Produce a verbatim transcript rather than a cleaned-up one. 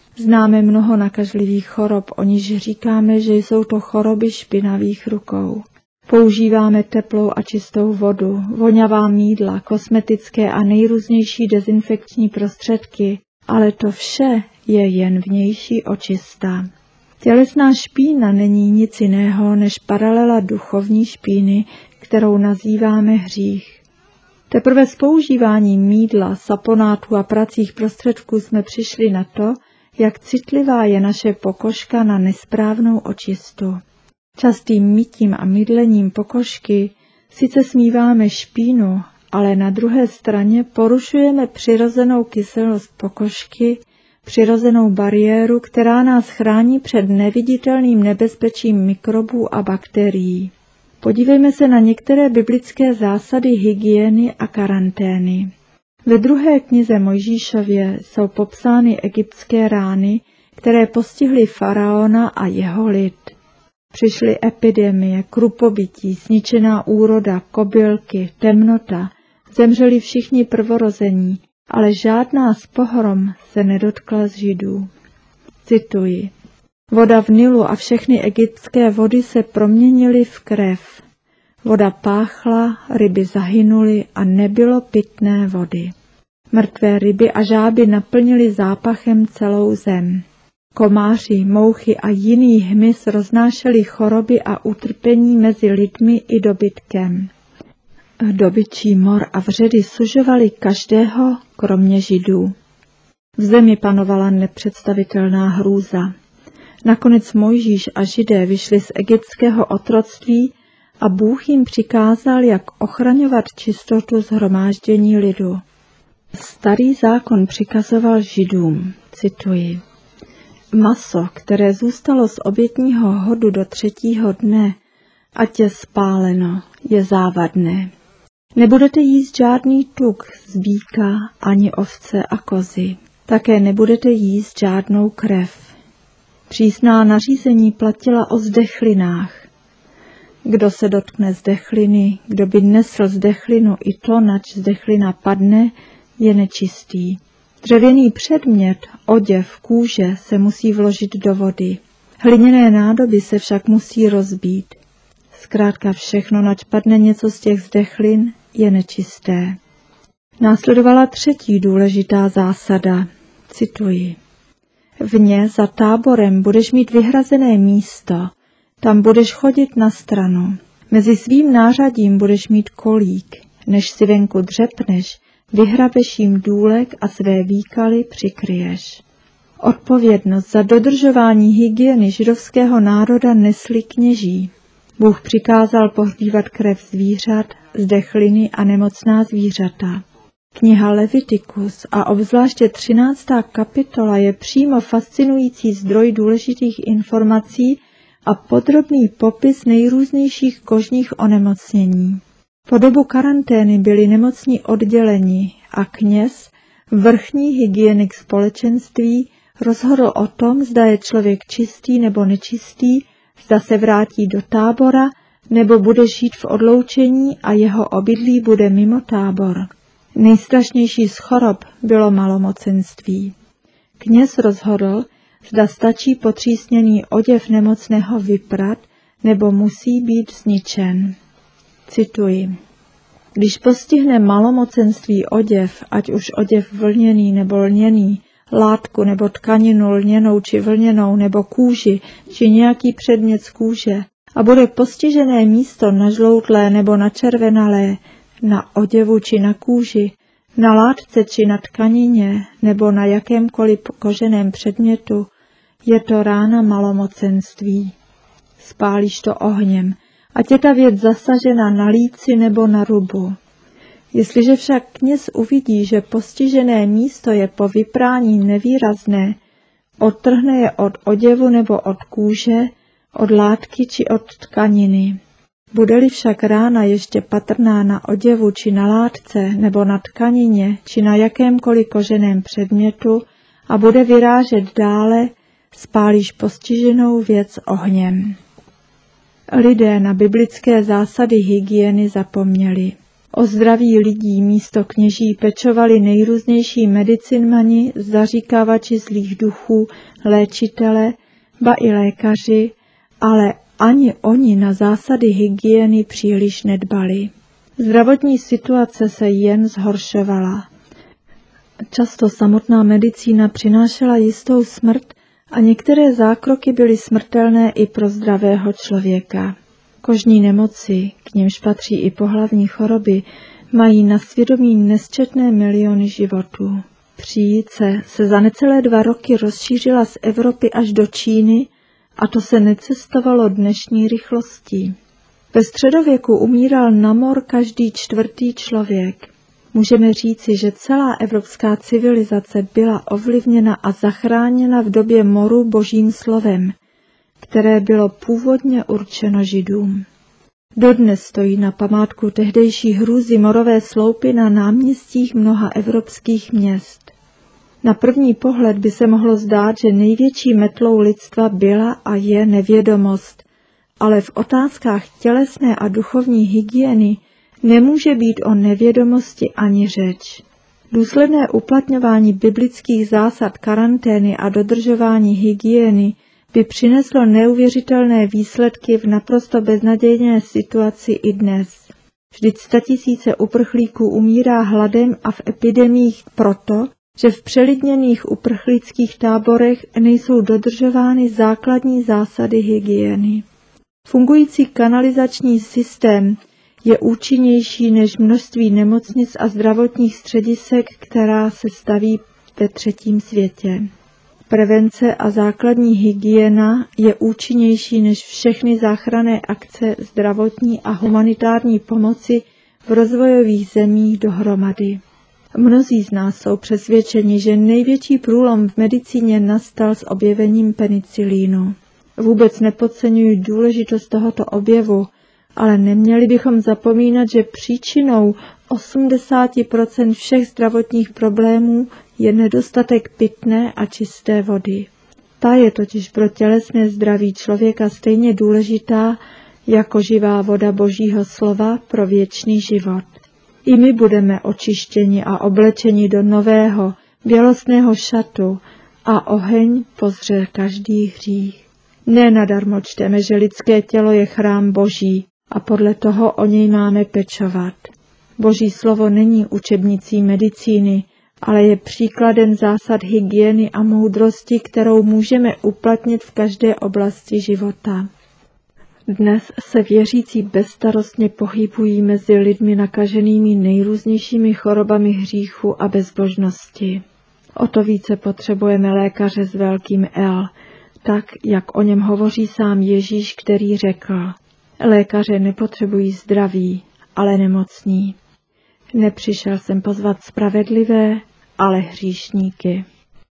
Známe mnoho nakažlivých chorob, o nichž říkáme, že jsou to choroby špinavých rukou. Používáme teplou a čistou vodu, voňavá mýdla, kosmetické a nejrůznější dezinfekční prostředky, ale to vše je jen vnější očista. Tělesná špína není nic jiného než paralela duchovní špíny, kterou nazýváme hřích. Teprve s používáním mýdla, saponátů a pracích prostředků jsme přišli na to, jak citlivá je naše pokožka na nesprávnou očistu. Častým mytím a mydlením pokožky sice smíváme špínu, ale na druhé straně porušujeme přirozenou kyselost pokožky, přirozenou bariéru, která nás chrání před neviditelným nebezpečím mikrobů a bakterií. Podívejme se na některé biblické zásady hygieny a karantény. Ve druhé knize Mojžíšově jsou popsány egyptské rány, které postihly faraona a jeho lid. Přišly epidemie, krupobytí, zničená úroda, kobylky, temnota, zemřeli všichni prvorození, ale žádná z pohrom se nedotkla z Židů. Cituji. Voda v Nilu a všechny egyptské vody se proměnily v krev. Voda páchla, ryby zahynuly a nebylo pitné vody. Mrtvé ryby a žáby naplnily zápachem celou zem. Komáři, mouchy a jiný hmyz roznášeli choroby a utrpení mezi lidmi i dobytkem. Dobyčí mor a vředy sužovali každého, kromě Židů. V zemi panovala nepředstavitelná hrůza. Nakonec Mojžíš a Židé vyšli z egyptského otroctví a Bůh jim přikázal, jak ochraňovat čistotu shromáždění lidu. Starý zákon přikazoval Židům, cituji, maso, které zůstalo z obětního hodu do třetího dne, ať je spáleno, je závadné. Nebudete jíst žádný tuk z býka ani ovce a kozy. Také nebudete jíst žádnou krev. Přísná nařízení platila o zdechlinách. Kdo se dotkne zdechliny, kdo by nesl zdechlinu i to, nač zdechlina padne, je nečistý. Dřevěný předmět, oděv, kůže se musí vložit do vody. Hliněné nádoby se však musí rozbít. Zkrátka všechno, nač padne něco z těch zdechlin, je nečisté. Následovala třetí důležitá zásada, cituji. Vně za táborem budeš mít vyhrazené místo, tam budeš chodit na stranu. Mezi svým nářadím budeš mít kolík, než si venku dřepneš, vyhrabeš jim důlek a své výkaly přikryješ. Odpovědnost za dodržování hygieny židovského národa nesli kněží. Bůh přikázal pohřívat krev zvířat, zdechliny a nemocná zvířata. Kniha Levitikus a obzvláště třináctá kapitola je přímo fascinující zdroj důležitých informací a podrobný popis nejrůznějších kožních onemocnění. Po dobu karantény byli nemocní odděleni a kněz, vrchní hygienik společenství, rozhodl o tom, zda je člověk čistý nebo nečistý, zda se vrátí do tábora nebo bude žít v odloučení a jeho obydlí bude mimo tábor. Nejstrašnější z chorob bylo malomocenství. Kněz rozhodl, zda stačí potřísněný oděv nemocného vyprat nebo musí být zničen. Cituji. Když postihne malomocenství oděv, ať už oděv vlněný nebo lněný, látku nebo tkaninu lněnou či vlněnou nebo kůži či nějaký předmět z kůže a bude postižené místo nažloutlé nebo načervenalé, na oděvu či na kůži, na látce či na tkanině nebo na jakémkoliv koženém předmětu, je to rána malomocenství. Spálíš to ohněm, ať je ta věc zasažena na líci nebo na rubu. Jestliže však kněz uvidí, že postižené místo je po vyprání nevýrazné, odtrhne je od oděvu nebo od kůže, od látky či od tkaniny. Bude-li však rána ještě patrná na oděvu či na látce nebo na tkanině či na jakémkoliv koženém předmětu a bude vyrážet dále, spálíš postiženou věc ohněm. Lidé na biblické zásady hygieny zapomněli. O zdraví lidí místo kněží pečovali nejrůznější medicinmani, zaříkávači zlých duchů, léčitele, ba i lékaři, ale ani oni na zásady hygieny příliš nedbali. Zdravotní situace se jen zhoršovala. Často samotná medicína přinášela jistou smrt a některé zákroky byly smrtelné i pro zdravého člověka. Kožní nemoci, k nimž patří i pohlavní choroby, mají na svědomí nesčetné miliony životů. Příjice se za necelé dva roky rozšířila z Evropy až do Číny a to se necestovalo dnešní rychlostí. Ve středověku umíral na mor každý čtvrtý člověk. Můžeme říci, že celá evropská civilizace byla ovlivněna a zachráněna v době moru Božím slovem, které bylo původně určeno Židům. Dodnes stojí na památku tehdejší hrůzy morové sloupy na náměstích mnoha evropských měst. Na první pohled by se mohlo zdát, že největší metlou lidstva byla a je nevědomost, ale v otázkách tělesné a duchovní hygieny nemůže být o nevědomosti ani řeč. Důsledné uplatňování biblických zásad karantény a dodržování hygieny by přineslo neuvěřitelné výsledky v naprosto beznadějné situaci i dnes. Vždyť statisíce uprchlíků umírá hladem a v epidemiích proto, že v přelidněných uprchlických táborech nejsou dodržovány základní zásady hygieny. Fungující kanalizační systém je účinnější než množství nemocnic a zdravotních středisek, která se staví ve třetím světě. Prevence a základní hygiena je účinnější než všechny záchranné akce zdravotní a humanitární pomoci v rozvojových zemích dohromady. Mnozí z nás jsou přesvědčeni, že největší průlom v medicíně nastal s objevením penicilínu. Vůbec nepodceňuji důležitost tohoto objevu, ale neměli bychom zapomínat, že příčinou osmdesát procent všech zdravotních problémů je nedostatek pitné a čisté vody. Ta je totiž pro tělesné zdraví člověka stejně důležitá jako živá voda Božího slova pro věčný život. I my budeme očištěni a oblečeni do nového, bělostného šatu a oheň pozře každý hřích. Ne nadarmo čteme, že lidské tělo je chrám Boží a podle toho o něj máme pečovat. Boží slovo není učebnicí medicíny, ale je příkladem zásad hygieny a moudrosti, kterou můžeme uplatnit v každé oblasti života. Dnes se věřící bezstarostně pohybují mezi lidmi nakaženými nejrůznějšími chorobami hříchu a bezbožnosti. O to více potřebujeme lékaře s velkým L, tak, jak o něm hovoří sám Ježíš, který řekl: lékaře nepotřebují zdraví, ale nemocní. Nepřišel jsem pozvat spravedlivé, ale hříšníky.